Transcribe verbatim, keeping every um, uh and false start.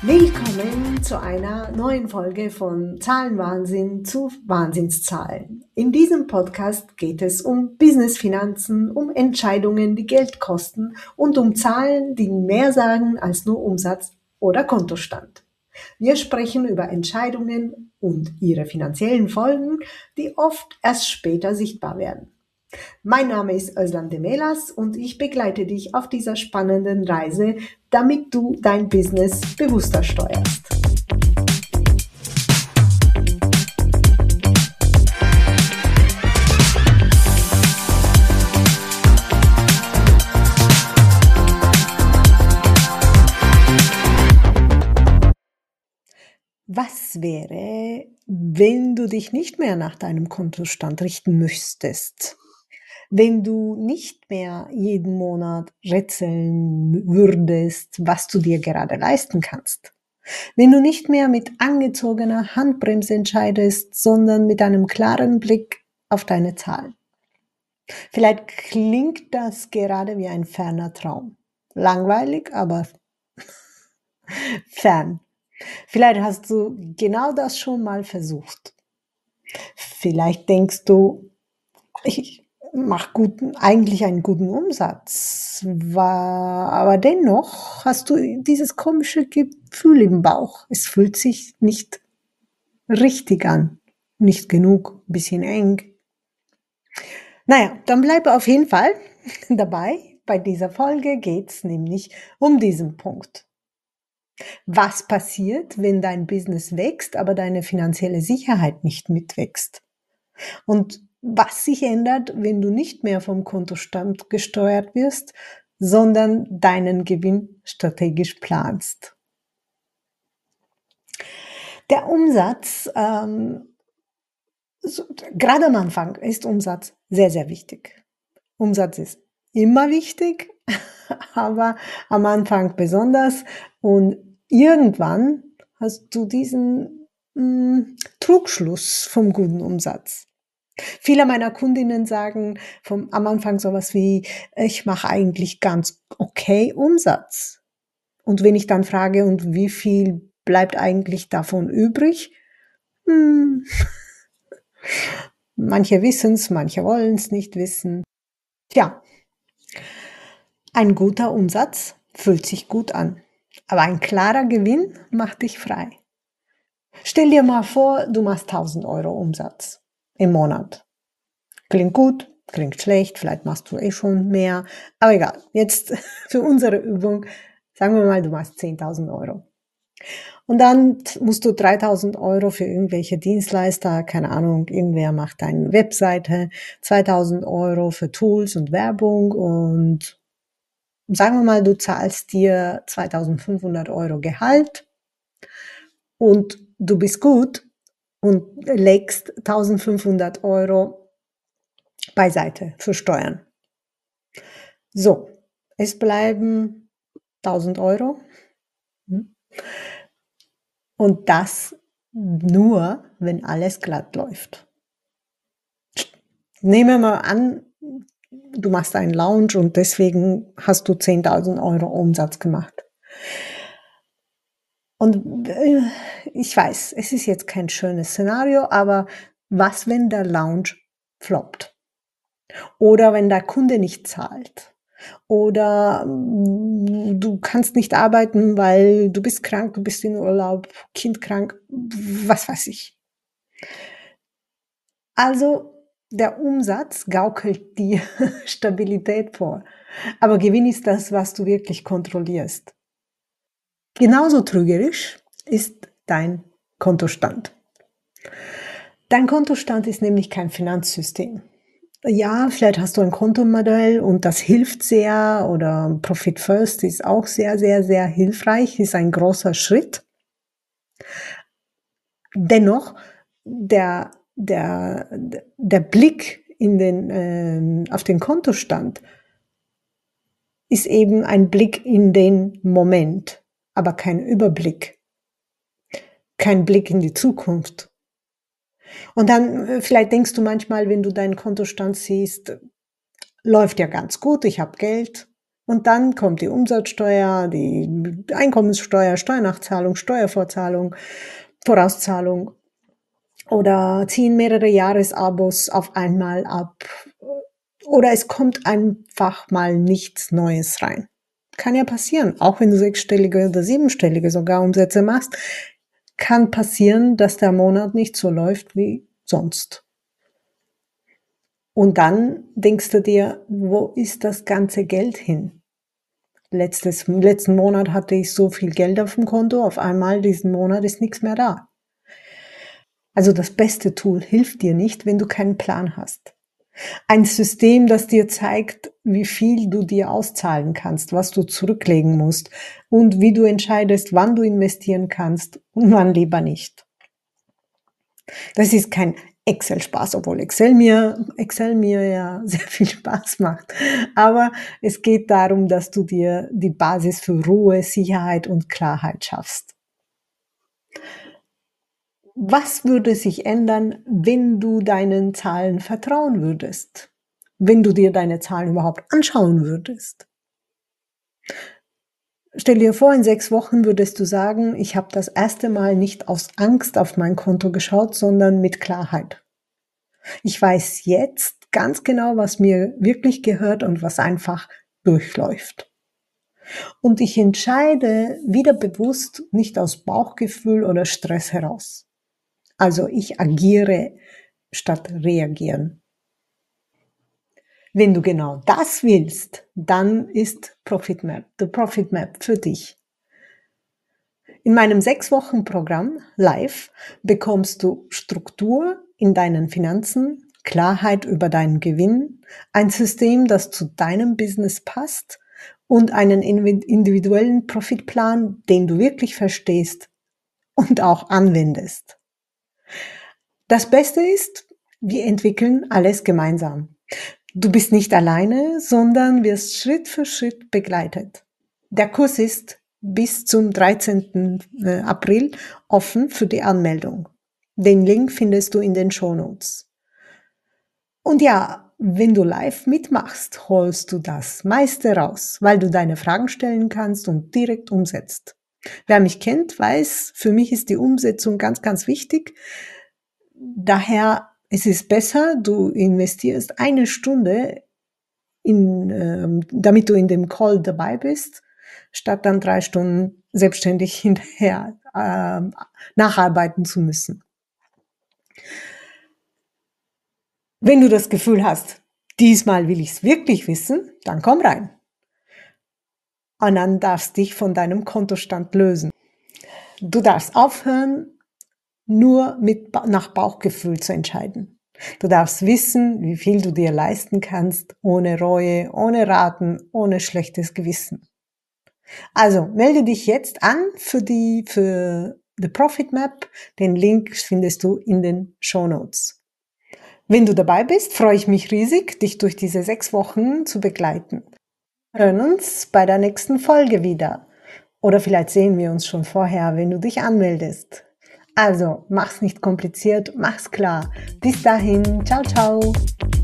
Willkommen zu einer neuen Folge von Zahlenwahnsinn zu Wahnsinnszahlen. In diesem Podcast geht es um Business-Finanzen, um Entscheidungen, die Geld kosten und um Zahlen, die mehr sagen als nur Umsatz oder Kontostand. Wir sprechen über Entscheidungen und ihre finanziellen Folgen, die oft erst später sichtbar werden. Mein Name ist Özlem Demelas und ich begleite dich auf dieser spannenden Reise, damit du dein Business bewusster steuerst. Was wäre, wenn du dich nicht mehr nach deinem Kontostand richten müsstest? Wenn du nicht mehr jeden Monat rätseln würdest, was du dir gerade leisten kannst. Wenn du nicht mehr mit angezogener Handbremse entscheidest, sondern mit einem klaren Blick auf deine Zahlen. Vielleicht klingt das gerade wie ein ferner Traum. Langweilig, aber fern. Vielleicht hast du genau das schon mal versucht. Vielleicht denkst du, ich mache guten, eigentlich einen guten Umsatz, war, aber dennoch hast du dieses komische Gefühl im Bauch. Es fühlt sich nicht richtig an, nicht genug, ein bisschen eng. Naja, dann bleibe auf jeden Fall dabei. Bei dieser Folge geht's nämlich um diesen Punkt. Was passiert, wenn dein Business wächst, aber deine finanzielle Sicherheit nicht mitwächst? Und was sich ändert, wenn du nicht mehr vom Kontostand gesteuert wirst, sondern deinen Gewinn strategisch planst. Der Umsatz, ähm, so, gerade am Anfang ist Umsatz sehr, sehr wichtig. Umsatz ist immer wichtig, aber am Anfang besonders. Und irgendwann hast du diesen mh, Trugschluss vom guten Umsatz. Viele meiner Kundinnen sagen vom, am Anfang sowas wie, ich mache eigentlich ganz okay Umsatz. Und wenn ich dann frage, und wie viel bleibt eigentlich davon übrig? Hm. Manche wissen es, manche wollen es nicht wissen. Tja, ein guter Umsatz fühlt sich gut an, aber ein klarer Gewinn macht dich frei. Stell dir mal vor, du machst tausend Euro Umsatz im Monat. Klingt gut, klingt schlecht, vielleicht machst du eh schon mehr, aber egal. Jetzt für unsere Übung, sagen wir mal, du machst zehntausend Euro. Und dann musst du dreitausend Euro für irgendwelche Dienstleister, keine Ahnung, irgendwer macht deine Webseite, zweitausend Euro für Tools und Werbung und sagen wir mal, du zahlst dir zweitausendfünfhundert Euro Gehalt und du bist gut und legst eintausendfünfhundert Euro beiseite für Steuern. So, es bleiben tausend Euro. Und das nur, wenn alles glatt läuft. Nehmen wir mal an, du machst einen Lounge und deswegen hast du zehntausend Euro Umsatz gemacht. Und ich weiß, es ist jetzt kein schönes Szenario, aber was, wenn der Lounge floppt? Oder wenn der Kunde nicht zahlt? Oder du kannst nicht arbeiten, weil du bist krank, du bist in Urlaub, Kind krank, was weiß ich. Also der Umsatz gaukelt dir Stabilität vor. Aber Gewinn ist das, was du wirklich kontrollierst. Genauso trügerisch ist dein Kontostand. Dein Kontostand ist nämlich kein Finanzsystem. Ja, vielleicht hast du ein Kontomodell und das hilft sehr oder Profit First ist auch sehr, sehr, sehr hilfreich, ist ein großer Schritt. Dennoch, der, der, der Blick in den, äh, auf den Kontostand ist eben ein Blick in den Moment, aber kein Überblick, kein Blick in die Zukunft. Und dann, vielleicht denkst du manchmal, wenn du deinen Kontostand siehst, läuft ja ganz gut, ich habe Geld, Und dann kommt die Umsatzsteuer, die Einkommenssteuer, Steuernachzahlung, Steuervorzahlung, Vorauszahlung oder ziehen mehrere Jahresabos auf einmal ab oder es kommt einfach mal nichts Neues rein. Kann ja passieren, auch wenn du sechsstellige oder siebenstellige sogar Umsätze machst, kann passieren, dass der Monat nicht so läuft wie sonst. Und dann denkst du dir, wo ist das ganze Geld hin? Letztes, letzten Monat hatte ich so viel Geld auf dem Konto, auf einmal diesen Monat ist nichts mehr da. Also das beste Tool hilft dir nicht, wenn du keinen Plan hast. Ein System, das dir zeigt, wie viel du dir auszahlen kannst, was du zurücklegen musst und wie du entscheidest, wann du investieren kannst und wann lieber nicht. Das ist kein Excel-Spaß, obwohl Excel mir, Excel mir ja sehr viel Spaß macht. Aber es geht darum, dass du dir die Basis für Ruhe, Sicherheit und Klarheit schaffst. Was würde sich ändern, wenn du deinen Zahlen vertrauen würdest? Wenn du dir deine Zahlen überhaupt anschauen würdest? Stell dir vor, in sechs Wochen würdest du sagen, ich habe das erste Mal nicht aus Angst auf mein Konto geschaut, sondern mit Klarheit. Ich weiß jetzt ganz genau, was mir wirklich gehört und was einfach durchläuft. Und ich entscheide wieder bewusst nicht aus Bauchgefühl oder Stress heraus. Also ich agiere statt reagieren. Wenn du genau das willst, dann ist Profit Map, the Profit Map für dich. In meinem sechs Wochen Programm live bekommst du Struktur in deinen Finanzen, Klarheit über deinen Gewinn, ein System, das zu deinem Business passt und einen individuellen Profitplan, den du wirklich verstehst und auch anwendest. Das Beste ist, wir entwickeln alles gemeinsam. Du bist nicht alleine, sondern wirst Schritt für Schritt begleitet. Der Kurs ist bis zum dreizehnten April offen für die Anmeldung. Den Link findest du in den Shownotes. Und ja, wenn du live mitmachst, holst du das meiste raus, weil du deine Fragen stellen kannst und direkt umsetzt. Wer mich kennt, weiß, für mich ist die Umsetzung ganz, ganz wichtig. Daher es ist besser, du investierst eine Stunde, in, ähm, damit du in dem Call dabei bist, statt dann drei Stunden selbstständig hinterher äh, nacharbeiten zu müssen. Wenn du das Gefühl hast, diesmal will ich es wirklich wissen, dann komm rein. Und dann darfst du dich von deinem Kontostand lösen. Du darfst aufhören, nur mit, nach Bauchgefühl zu entscheiden. Du darfst wissen, wie viel du dir leisten kannst, ohne Reue, ohne Raten, ohne schlechtes Gewissen. Also, melde dich jetzt an für die, für The Profit Map. Den Link findest du in den Shownotes. Wenn du dabei bist, freue ich mich riesig, dich durch diese sechs Wochen zu begleiten. Wir hören uns bei der nächsten Folge wieder. Oder vielleicht sehen wir uns schon vorher, wenn du dich anmeldest. Also, mach's nicht kompliziert, mach's klar. Bis dahin, ciao, ciao.